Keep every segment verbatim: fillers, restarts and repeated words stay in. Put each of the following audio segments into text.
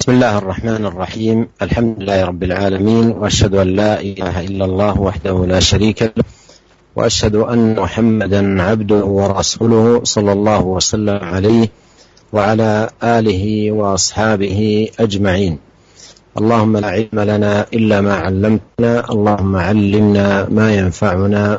بسم الله الرحمن الرحيم. الحمد لله رب العالمين، وأشهد أن لا إله إلا الله وحده لا شريك له، وأشهد أن محمدا عبده ورسوله صلى الله وسلم عليه وعلى آله وأصحابه أجمعين. اللهم لا علم لنا إلا ما علمتنا، اللهم علمنا ما ينفعنا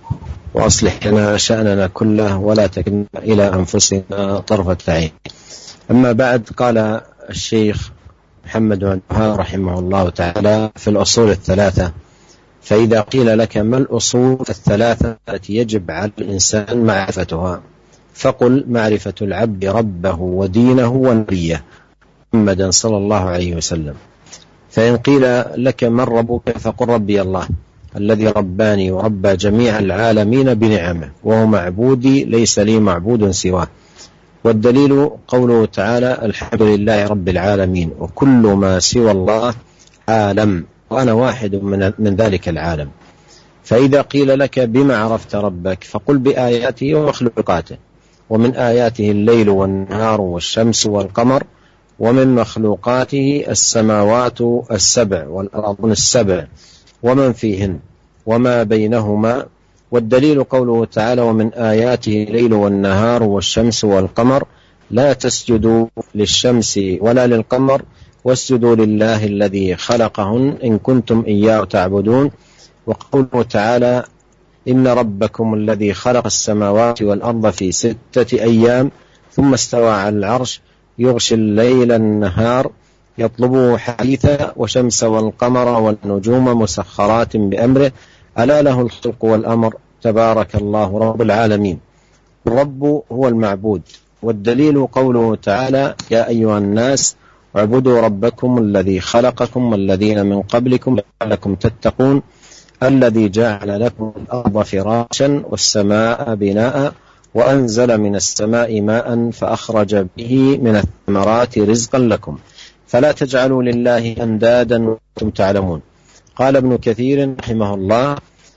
وأصلح لنا شأننا كله ولا تكلنا إلى أنفسنا طرفة عين. أما بعد، قال الشيخ محمد بن عبد الوهاب رحمه الله تعالى في الأصول الثلاثة: فإذا قيل لك ما الأصول الثلاثة التي يجب على الإنسان معرفتها، فقل: معرفة العبد ربه ودينه ونبيه محمدا صلى الله عليه وسلم. فإن قيل لك من ربك، فقل: ربي الله الذي رباني وربى جميع العالمين بنعمه، وهو معبودي ليس لي معبود سواه. والدليل قوله تعالى: الحمد لله رب العالمين، وكل ما سوى الله عالم، وأنا واحد من, من ذلك العالم. فإذا قيل لك بما عرفت ربك، فقل: بآياته ومخلوقاته. ومن آياته الليل والنهار والشمس والقمر، ومن مخلوقاته السماوات السبع والأرض السبع ومن فيهن وما بينهما. والدليل قوله تعالى: ومن آياته الليل والنهار والشمس والقمر، لا تسجدوا للشمس ولا للقمر واسجدوا لله الذي خلقهن إن كنتم إياه تعبدون. وقوله تعالى: إن ربكم الذي خلق السماوات والأرض في ستة أيام ثم استوى على العرش يغشي الليل النهار يطلبه حثيثا والشمس والقمر والنجوم مسخرات بأمره ألا له الخلق والأمر تبارك الله رب العالمين. الرب هو المعبود. والدليل قوله تعالى: يا أيها الناس اعبدوا ربكم الذي خلقكم والذين من قبلكم لعلكم تتقون الذي جعل لكم الأرض فراشا والسماء بناء وأنزل من السماء ماء فأخرج به من الثمرات رزقا لكم فلا تجعلوا لله أندادا وأنتم تعلمون. قال ابن كثير رحمه الله: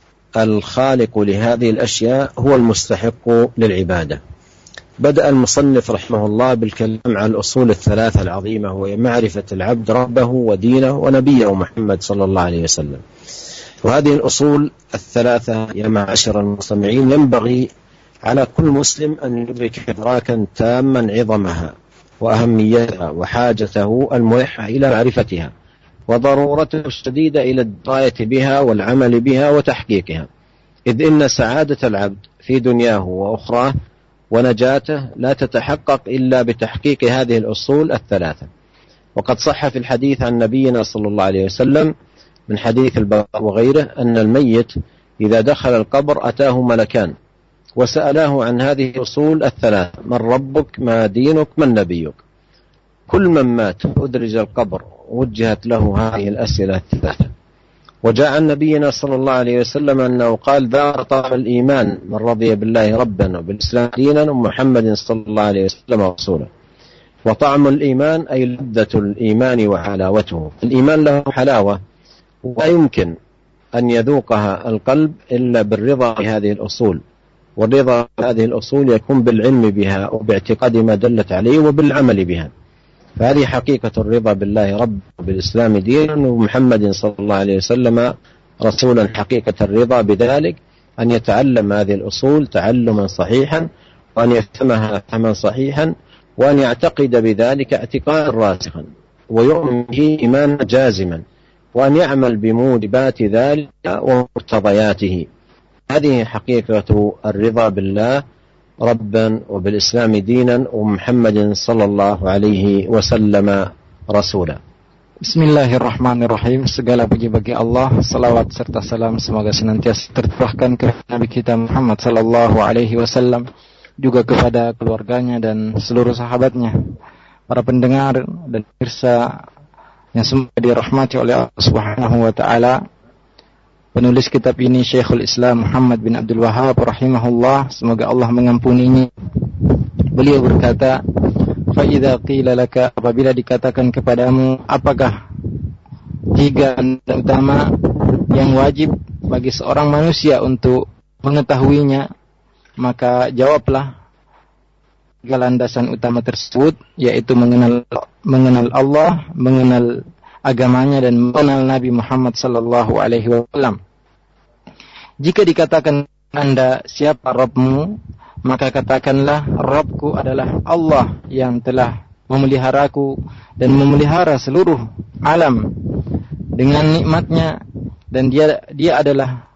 الخالق لهذه الأشياء هو المستحق للعبادة. بدأ المصنف رحمه الله بالكلام عن الأصول الثلاثة العظيمة، وهي معرفة العبد ربه ودينه ونبيه محمد صلى الله عليه وسلم. وهذه الأصول الثلاثة يا معاشر المستمعين ينبغي على كل مسلم أن يدرك إدراكا تاما عظمها وأهميتها وحاجته الملحة إلى معرفتها وضرورته الشديدة إلى الدراية بها والعمل بها وتحقيقها، إذ إن سعادة العبد في دنياه وأخراه ونجاته لا تتحقق إلا بتحقيق هذه الأصول الثلاثة. وقد صح في الحديث عن نبينا صلى الله عليه وسلم من حديث البراء وغيره أن الميت إذا دخل القبر أتاه ملكان وسألاه عن هذه الأصول الثلاثة: من ربك، ما دينك، من نبيك. كل من مات أدرج القبر وجهت له هذه الأسئلة الثلاثة. وجاء عن نبينا صلى الله عليه وسلم أنه قال: ذاق طعم الإيمان من رضي بالله ربا وبالإسلام دينا ومحمد صلى الله عليه وسلم رسولا. وطعم الإيمان أي لذة الإيمان وحلاوته. الإيمان له حلاوة ولا يمكن أن يذوقها القلب إلا بالرضا بهذه الأصول، والرضا بهذه الأصول يكون بالعلم بها وباعتقاد ما دلت عليه وبالعمل بها. فهذه حقيقة الرضا بالله رب وبالإسلام دينا ومحمد صلى الله عليه وسلم رسولا. حقيقة الرضا بذلك أن يتعلم هذه الأصول تعلما صحيحا، وأن يفهمها فهما صحيحا، وأن يعتقد بذلك اعتقادا راسخا، ويؤمن به إيمانا جازما، وأن يعمل بموجبات ذلك ومقتضياته. هذه حقيقة الرضا بالله ربا وبالإسلام دينا ومحمد صلى الله عليه wasallam rasulah. Bismillahirrahmanirrahim. Segala puji bagi Allah, salawat serta salam semoga senantiasa tercurahkan ke Nabi kita Muhammad sallallahu alaihi wasallam, juga kepada keluarganya dan seluruh sahabatnya, para pendengar dan pemirsa yang semoga dirahmati oleh Allah Subhanahu wa taala. Penulis kitab ini Syekhul Islam Muhammad bin Abdul Wahab rahimahullah, semoga Allah mengampuninya. Beliau berkata, fa idza qila laka, apabila dikatakan kepadamu apakah tiga utama yang wajib bagi seorang manusia untuk mengetahuinya, maka jawablah tiga landasan utama tersebut, yaitu mengenal mengenal Allah, mengenal agamanya, dan mengenal Nabi Muhammad sallallahu alaihi wasallam. Jika dikatakan Anda siapa Rabbmu, maka katakanlah Rabbku adalah Allah yang telah memeliharaku dan memelihara seluruh alam dengan nikmatnya, dan dia dia adalah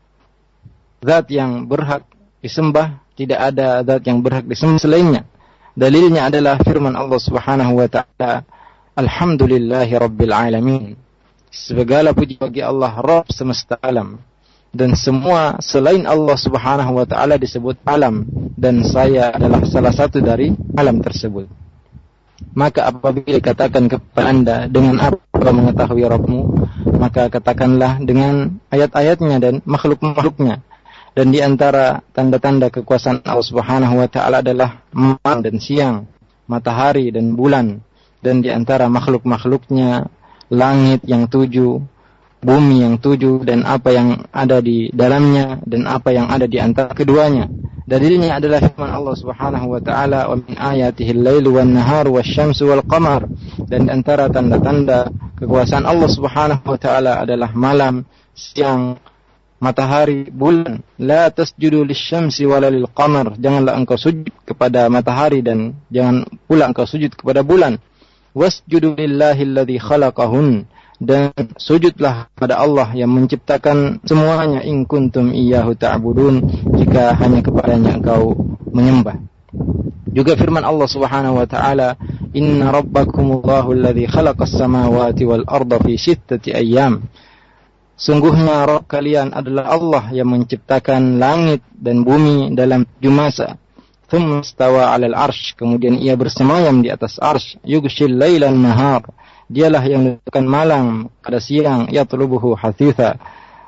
zat yang berhak disembah, tidak ada zat yang berhak disembah selainnya. Dalilnya adalah firman Allah Subhanahu wa taala, Alhamdulillahi Rabbil Alamin. Segala puji bagi Allah, Rabb semesta alam. Dan semua selain Allah Subhanahu wa taala disebut alam, dan saya adalah salah satu dari alam tersebut. Maka apabila katakan kepada Anda dengan apa mengetahui Rabbmu, maka katakanlah dengan ayat-ayatnya dan makhluk-makhluknya. Dan di antara tanda-tanda kekuasaan Allah Subhanahu wa taala adalah malam dan siang, matahari dan bulan, dan di antara makhluk-makhluknya langit yang tujuh, bumi yang tujuh, dan apa yang ada di dalamnya dan apa yang ada di antara keduanya. Dalilnya adalah firman Allah Subhanahu wa taala, "Wa min ayatihi al-lailu wan-naharu wasyamsu wal-qamar." Dan di antara tanda-tanda kekuasaan Allah Subhanahu wa taala adalah malam, siang, matahari, bulan. La tasjudu lisyamsi wala lilqamar. Janganlah engkau sujud kepada matahari dan jangan pula engkau sujud kepada bulan. Wasjudu lillahi alladhi khalaqahun. Dan sujudlah kepada Allah yang menciptakan semuanya, in kuntum iyyahu ta'budun, jika hanya kepadanya engkau menyembah. Juga firman Allah Subhanahu wa taala, inna rabbakumullahu alladhi khalaqas samawati wal arda fi sittati ayyam. Sungguhnya Rabb kalian adalah Allah yang menciptakan langit dan bumi dalam tujuh masa. Thumma istawa 'alal 'arsy, kemudian ia bersemayam di atas arsy. Yughshil lailan nahar, dialah yang menentukan malam pada siang. Yatlubuhu hathitha,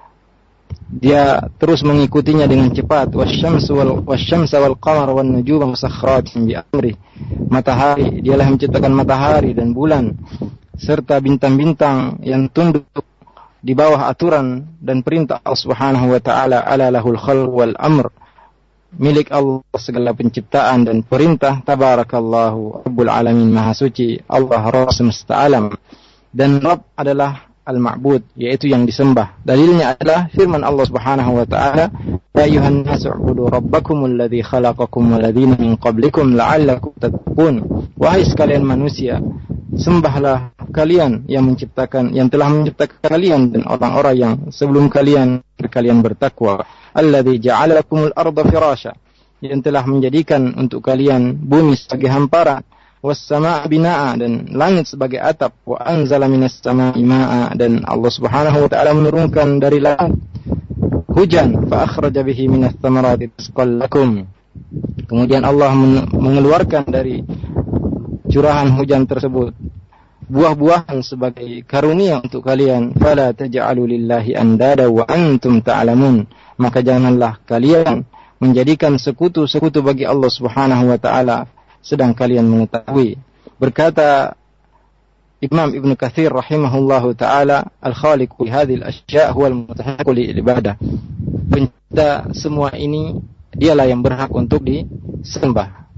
dia terus mengikutinya dengan cepat. Wasyamsu wal wasyamsa wal qamar wan nujuma musakhkharatin bi amri, matahari, dialah yang menciptakan matahari dan bulan serta bintang-bintang yang tunduk di bawah aturan dan perintah Allah Subhanahu wa taala. Ala lahul khalq wal amr, milik Allah segala penciptaan dan perintah. Tabarakallahu Rabbul Alamin, maha suci Allah Rabb semesta alam. Dan Rabb adalah al-ma'bud, yaitu yang disembah. Dalilnya adalah firman Allah Subhanahu wa taala, ya ayuhan nasu ubudu rabbakumul ladzi khalaqakum wal ladzina min qablikum la'allakum tattaqun. Wahai sekalian manusia, sembahlah kalian yang menciptakan, yang telah menciptakan kalian dan orang-orang yang sebelum kalian kalian bertakwa. Alladzi ja'ala lakumul arda firasya, yang telah menjadikan untuk kalian bumi sebagai hamparan, was samaa binaa, dan langit sebagai atap, wa anzala minas samaa'i maa'a, dan Allah Subhanahu wa taala menurunkan dari langit hujan, fa akhraja bihi minas thamarati rizqan lakum. Kemudian Allah mengeluarkan dari curahan hujan tersebut buah-buahan sebagai karunia untuk kalian. Fala taj'alu lillahi andada wa antum ta'lamun, maka janganlah kalian menjadikan sekutu-sekutu bagi Allah Subhanahu wa taala sedang kalian mengetahui. Berkata Imam Ibn Katsir rahimahullahu taala, al-khaliqu li hadhil asya' huwa al-mustahiqu lil ibadah. Pencipta semua ini dialah yang berhak untuk disembah.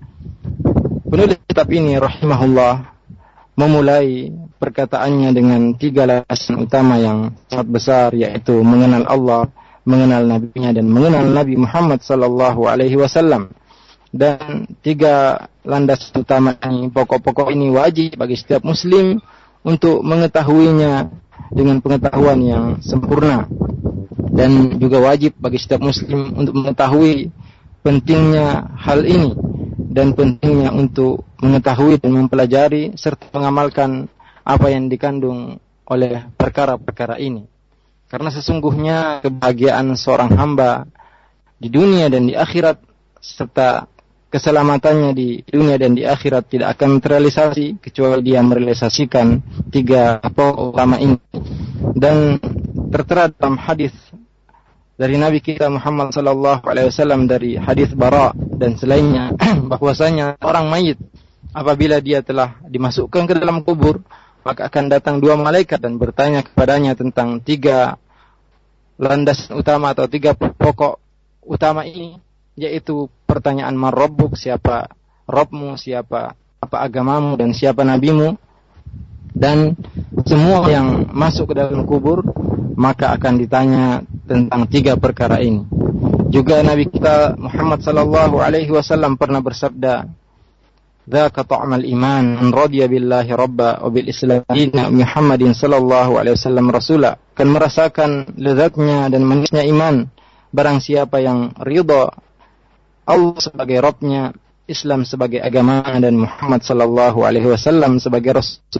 Penulis kitab ini rahimahullah memulai perkataannya dengan tiga landasan utama yang sangat besar, yaitu mengenal Allah, mengenal Nabi-Nya, dan mengenal Nabi Muhammad sallallahu alaihi wasallam. Dan tiga landasan utama ini, pokok-pokok ini wajib bagi setiap muslim untuk mengetahuinya dengan pengetahuan yang sempurna. Dan juga wajib bagi setiap muslim untuk mengetahui pentingnya hal ini, dan pentingnya untuk mengetahui dan mempelajari serta mengamalkan apa yang dikandung oleh perkara-perkara ini. Karena sesungguhnya kebahagiaan seorang hamba di dunia dan di akhirat, serta keselamatannya di dunia dan di akhirat, tidak akan terrealisasi kecuali dia merealisasikan tiga pokok utama ini. Dan tertera dalam hadis dari Nabi kita Muhammad sallallahu alaihi wasallam, dari hadis Bara dan selainnya, bahwasanya orang mayit apabila dia telah dimasukkan ke dalam kubur, maka akan datang dua malaikat dan bertanya kepadanya tentang tiga landasan utama atau tiga pokok utama ini, yaitu pertanyaan man rabbuk, siapa Rabbmu, siapa apa agamamu dan siapa nabimu, dan semua yang masuk ke dalam kubur maka akan ditanya tentang tiga perkara ini. Juga Nabi kita Muhammad sallallahu alaihi wasallam pernah bersabda, "Dzaka ta'mal iman, man radiya billahi rabba wa bil islam dinan Muhammadin sallallahu alaihi wasallam rasula." Akan merasakan lezatnya dan manisnya iman barang siapa yang ridha Allah sebagai Rabbnya, Islam sebagai agama, dan Muhammad sallallahu alaihi wasallam sebagai rasul.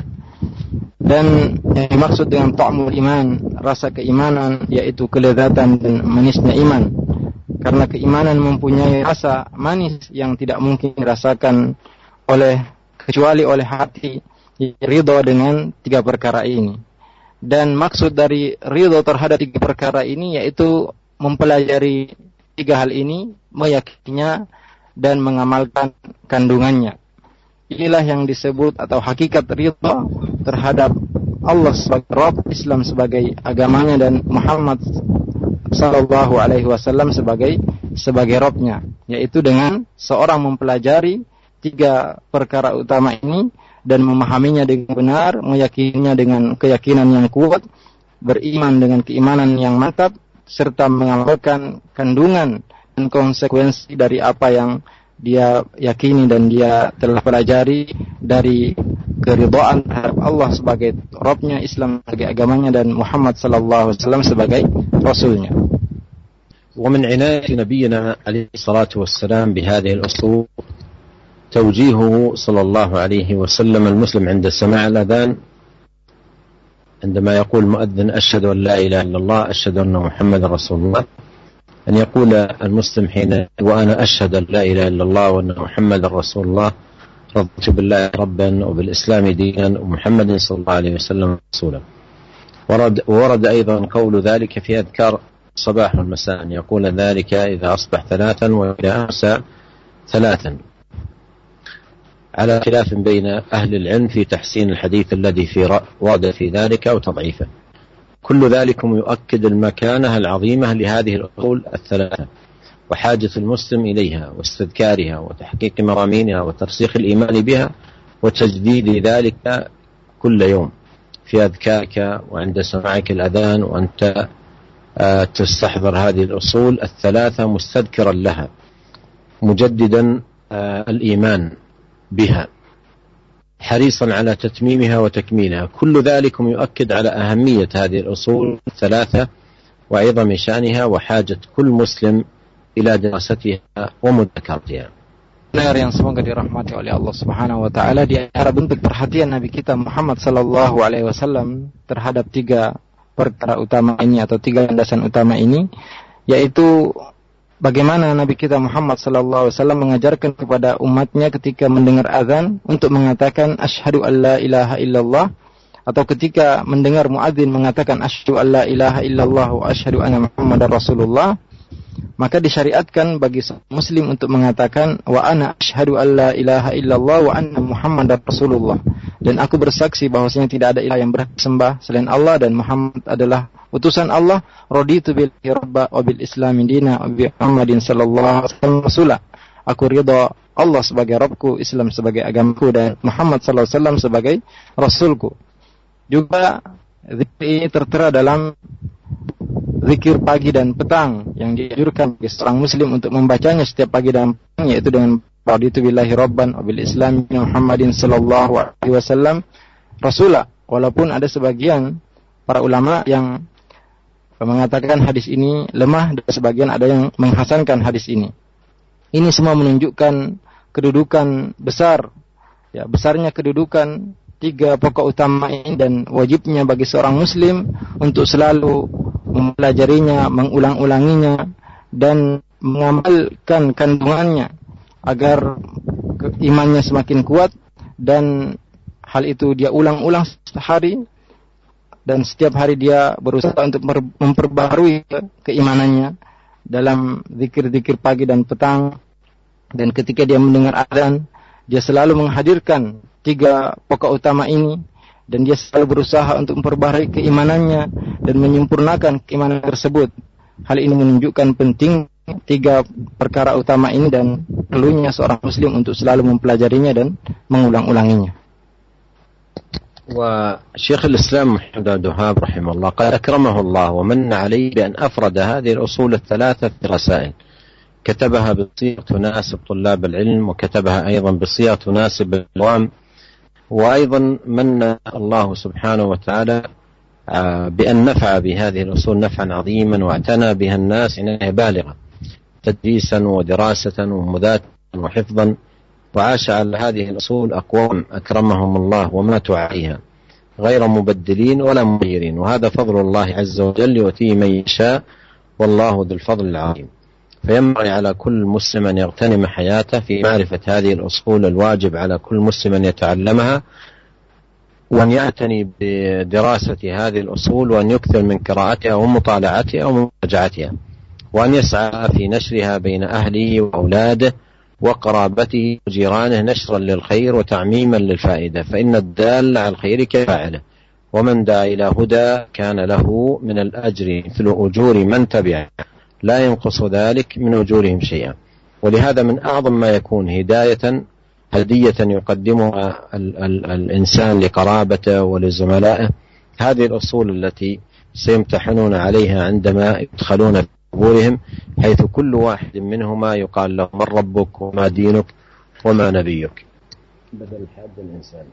Dan yang dimaksud dengan ta'mul iman, rasa keimanan, yaitu kelezatan dan manisnya iman. Karena keimanan mempunyai rasa manis yang tidak mungkin dirasakan oleh kecuali oleh hati yang ridho dengan tiga perkara ini. Dan maksud dari ridho terhadap tiga perkara ini yaitu mempelajari tiga hal ini, meyakininya dan mengamalkan kandungannya. Inilah yang disebut atau hakikat ridha terhadap Allah sebagai Rabb, Islam sebagai agamanya, dan Muhammad sallallahu alaihi wasallam sebagai sebagai Rabbnya, yaitu dengan seorang mempelajari tiga perkara utama ini dan memahaminya dengan benar, meyakininya dengan keyakinan yang kuat, beriman dengan keimanan yang mantap, serta mengamalkan kandungan dan konsekuensi dari apa yang dia yakini dan dia telah pelajari dari keridhaan terhadap Allah sebagai Rabbnya, Islam sebagai agamanya, dan Muhammad sallallahu alaihi wasallam sebagai rasulnya. ومن عناية نبينا عليه الصلاة والسلام بهذه الأصول توجيهه صلى الله عليه وسلم المسلم عند سماع الأذان، عندما يقول المؤذن أشهد أن لا إله إلا الله أشهد أن محمد رسول الله، أن يقول المسلم حين وأنا أشهد أن لا إله إلا الله وأن محمد رسول الله رضيت بالله ربا وبالإسلام دينا ومحمد صلى الله عليه وسلم رسولا. ورد, ورد أيضا قول ذلك في أذكار صباح والمساء، أن يقول ذلك إذا أصبح ثلاثا وإذا أمسى ثلاثا، على خلاف بين أهل العلم في تحسين الحديث الذي في ورد في ذلك أو تضعيفه. كل ذلك يؤكد المكانة العظيمة لهذه الأصول الثلاثة وحاجة المسلم إليها واستذكارها وتحقيق مرامينها وترسيخ الإيمان بها وتجديد ذلك كل يوم في أذكارك وعند سماعك الأذان، وأنت تستحضر هذه الأصول الثلاثة مستذكرا لها مجددا الإيمان بها حريصا على تتميمها وتكميلها. كل ذلك يؤكد على أهمية هذه الأصول الثلاثة وعظم شأنها وحاجة كل مسلم إلى دراستها ومذاكرتها. Benar yang semoga dirahmati oleh Allah Subhanahu wa taala, di antara bentuk perhatian Nabi kita Muhammad sallallahu alaihi wasallam terhadap tiga perkara utama ini atau tiga landasan utama ini, yaitu bagaimana Nabi kita Muhammad sallallahu alaihi wasallam mengajarkan kepada umatnya ketika mendengar azan untuk mengatakan asyhadu alla ilaha illallah, atau ketika mendengar muadzin mengatakan asyhadu alla ilaha illallah wa asyhadu anna muhammadar rasulullah, maka disyariatkan bagi muslim untuk mengatakan wa ana asyhadu alla ilaha illallah wa anna muhammadar rasulullah, dan aku bersaksi bahwasanya tidak ada ilah yang berhak disembah selain Allah dan Muhammad adalah utusan Allah. Raditu billahi rabba wa bil islami dina wa bi Muhammadin sallallahu alaihi wasallam rasula. Aku ridha Allah sebagai Rabbku, Islam sebagai agamaku, dan Muhammad sallallahu alaihi wasallam sebagai rasulku. Juga zikir ini tertera dalam zikir pagi dan petang yang dianjurkan bagi seorang muslim untuk membacanya setiap pagi dan petang, yaitu dengan raditu billahi rabban wa bil islami dina Muhammadin sallallahu alaihi wasallam rasula. Walaupun ada sebagian para ulama yang mengatakan hadis ini lemah dan sebagian ada yang menghasankan hadis ini. Ini semua menunjukkan kedudukan besar, ya besarnya kedudukan tiga pokok utama ini dan wajibnya bagi seorang muslim untuk selalu mempelajarinya, mengulang-ulanginya, dan mengamalkan kandungannya agar imannya semakin kuat, dan hal itu dia ulang-ulang setiap hari, dan setiap hari dia berusaha untuk memperbaharui keimanannya dalam zikir-zikir pagi dan petang. Dan ketika dia mendengar azan, dia selalu menghadirkan tiga pokok utama ini, dan dia selalu berusaha untuk memperbaharui keimanannya dan menyempurnakan keimanan tersebut. Hal ini menunjukkan pentingnya tiga perkara utama ini dan perlunya seorang muslim untuk selalu mempelajarinya dan mengulang-ulanginya. وشيخ الإسلام محمد عبد الوهاب رحمه الله قال أكرمه الله ومن عليه بأن أفرد هذه الأصول الثلاثة في رسائل كتبها بصيغة تناسب طلاب العلم، وكتبها أيضا بصيغة تناسب العوام، وأيضا من الله سبحانه وتعالى بأن نفع بهذه الأصول نفعا عظيما واعتنى بها الناس عناية بالغة تدريسا ودراسة ومذاكرة وحفظا، وعاش على هذه الأصول أقوام أكرمهم الله وماتوا عليها غير مبدلين ولا مغيرين، وهذا فضل الله عز وجل يؤتيه من يشاء والله ذو الفضل العظيم. فينبغي على كل مسلم أن يغتنم حياته في معرفة هذه الأصول الواجب على كل مسلم أن يتعلمها، وأن يعتني بدراسة هذه الأصول، وأن يكثر من قراءتها ومطالعتها ومراجعتها، وأن يسعى في نشرها بين أهله وأولاده وقرابته وجيرانه نشرا للخير وتعميما للفائدة، فإن الدال على الخير كفاعله، ومن دعا إلى هدى كان له من الأجر مثل أجور من تبعه لا ينقص ذلك من أجورهم شيئا. ولهذا من أعظم ما يكون هداية هدية يقدمها ال- ال- الإنسان لقرابته ولزملائه هذه الأصول التي سيمتحنون عليها عندما يدخلون في قبورهم، حيث كل واحد منهما يقال له من ربك وما دينك وما نبيك بدل حد الإنسان.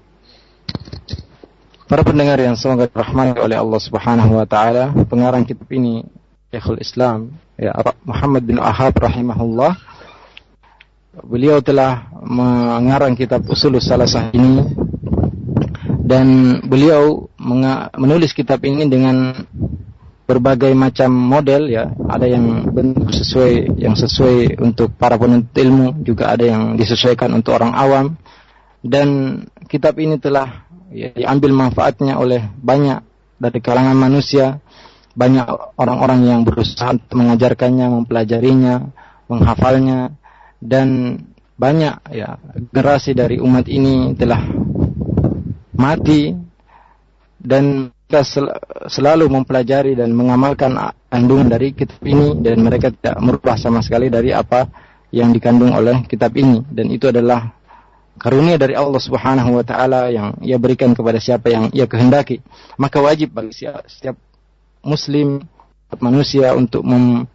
Para pendengar yang semoga dirahmati oleh Allah Subhanahu wa taala, pengarang kitab ini Syekhul Islam ya Muhammad bin Wahhab rahimahullah, beliau telah mengarang kitab Ushulus Salasah ini, dan beliau menulis kitab ini dengan berbagai macam model ya, ada yang bentuk sesuai yang sesuai untuk para penuntut ilmu, juga ada yang disesuaikan untuk orang awam, dan kitab ini telah ya, diambil manfaatnya oleh banyak dari kalangan manusia, banyak orang-orang yang berusaha untuk mengajarkannya, mempelajarinya, menghafalnya, dan banyak ya generasi dari umat ini telah mati dan kita sel- selalu mempelajari dan mengamalkan kandungan dari kitab ini, dan mereka tidak merubah sama sekali dari apa yang dikandung oleh kitab ini, dan itu adalah karunia dari Allah Subhanahu wa taala yang Ia berikan kepada siapa yang Ia kehendaki. Maka wajib bagi setiap muslim, manusia untuk mem-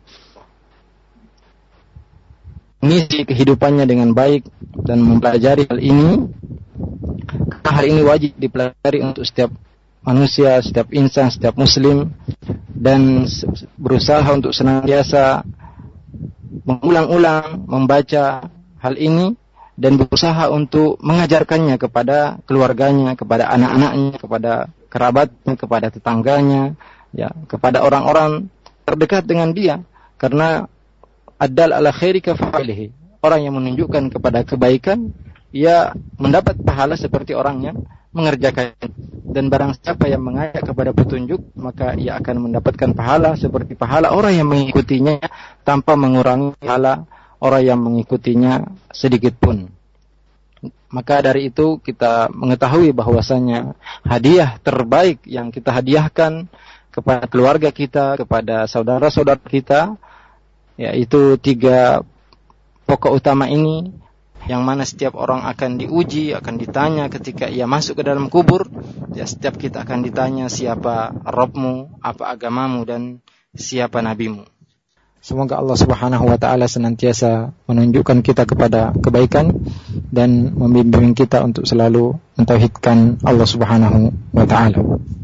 mengisi kehidupannya dengan baik dan mempelajari hal ini. Karena hal ini wajib dipelajari untuk setiap manusia, setiap insan, setiap muslim, dan berusaha untuk senantiasa mengulang-ulang membaca hal ini dan berusaha untuk mengajarkannya kepada keluarganya, kepada anak-anaknya, kepada kerabatnya, kepada tetangganya, ya, kepada orang-orang terdekat dengan dia. Karena ad-dal ala khairi kafa'ilihi, orang yang menunjukkan kepada kebaikan ia mendapat pahala seperti orang yang mengerjakan, dan barang siapa yang mengajak kepada petunjuk maka ia akan mendapatkan pahala seperti pahala orang yang mengikutinya tanpa mengurangi pahala orang yang mengikutinya sedikit pun. Maka dari itu kita mengetahui bahwasanya hadiah terbaik yang kita hadiahkan kepada keluarga kita, kepada saudara-saudara kita, yaitu tiga pokok utama ini, yang mana setiap orang akan diuji, akan ditanya ketika ia masuk ke dalam kubur. Ya, setiap kita akan ditanya siapa Rabbmu, apa agamamu, dan siapa nabimu. Semoga Allah Subhanahu wa taala senantiasa menunjukkan kita kepada kebaikan dan membimbing kita untuk selalu mentauhidkan Allah Subhanahu wa taala.